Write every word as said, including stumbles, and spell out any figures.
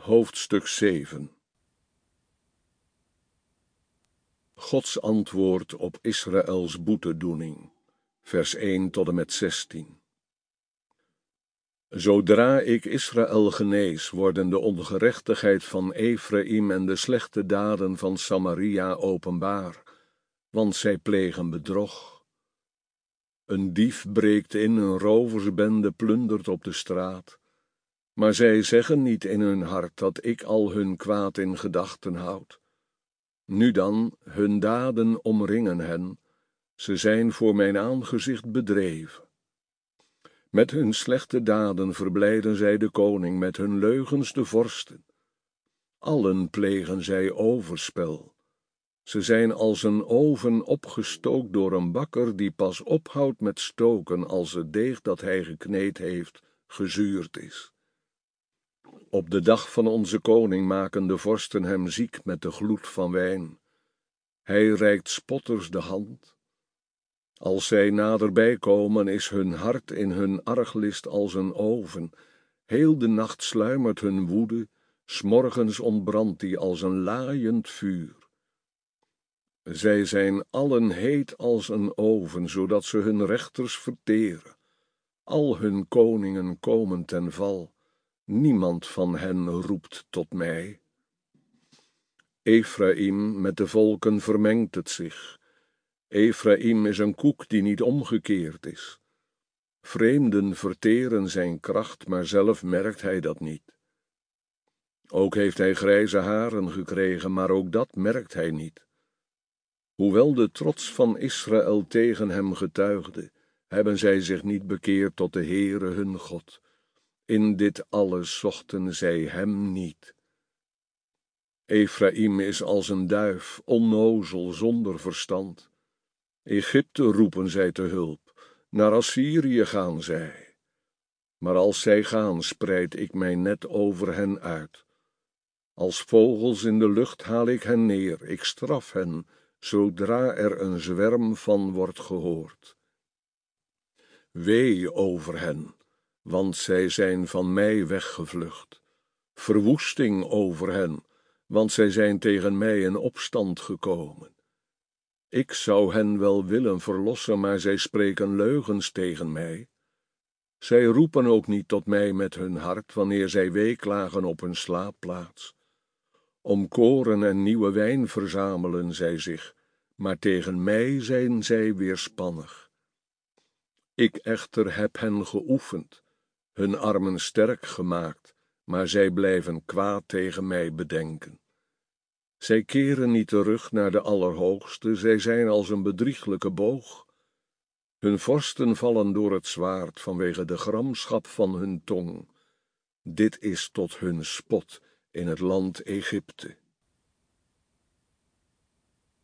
Hoofdstuk zeven. Gods antwoord op Israëls boetedoening, vers één tot en met zestien. Zodra ik Israël genees, worden de ongerechtigheid van Efraïm en de slechte daden van Samaria openbaar, want zij plegen bedrog. Een dief breekt in, een roversbende plundert op de straat, maar zij zeggen niet in hun hart dat ik al hun kwaad in gedachten houd. Nu dan, hun daden omringen hen, ze zijn voor mijn aangezicht bedreven. Met hun slechte daden verblijden zij de koning, met hun leugens de vorsten. Allen plegen zij overspel. Ze zijn als een oven opgestookt door een bakker die pas ophoudt met stoken als het deeg dat hij gekneed heeft gezuurd is. Op de dag van onze koning maken de vorsten hem ziek met de gloed van wijn. Hij reikt spotters de hand. Als zij naderbij komen, is hun hart in hun arglist als een oven. Heel de nacht sluimert hun woede, 's morgens ontbrandt die als een laaiend vuur. Zij zijn allen heet als een oven, zodat ze hun rechters verteren. Al hun koningen komen ten val. Niemand van hen roept tot mij. Efraïm, met de volken vermengt het zich. Efraïm is een koek die niet omgekeerd is. Vreemden verteren zijn kracht, maar zelf merkt hij dat niet. Ook heeft hij grijze haren gekregen, maar ook dat merkt hij niet. Hoewel de trots van Israël tegen hem getuigde, hebben zij zich niet bekeerd tot de Heere hun God. In dit alles zochten zij hem niet. Efraïm is als een duif, onnozel, zonder verstand. Egypte roepen zij te hulp, naar Assyrië gaan zij. Maar als zij gaan, spreid ik mijn net over hen uit. Als vogels in de lucht haal ik hen neer, ik straf hen, zodra er een zwerm van wordt gehoord. Wee over hen, want zij zijn van mij weggevlucht. Verwoesting over hen, want zij zijn tegen mij in opstand gekomen. Ik zou hen wel willen verlossen, maar zij spreken leugens tegen mij. Zij roepen ook niet tot mij met hun hart, wanneer zij weeklagen op hun slaapplaats. Om koren en nieuwe wijn verzamelen zij zich, maar tegen mij zijn zij weerspannig. Ik echter heb hen geoefend, hun armen sterk gemaakt, maar zij blijven kwaad tegen mij bedenken. Zij keren niet terug naar de Allerhoogste, zij zijn als een bedrieglijke boog. Hun vorsten vallen door het zwaard vanwege de gramschap van hun tong. Dit is tot hun spot in het land Egypte.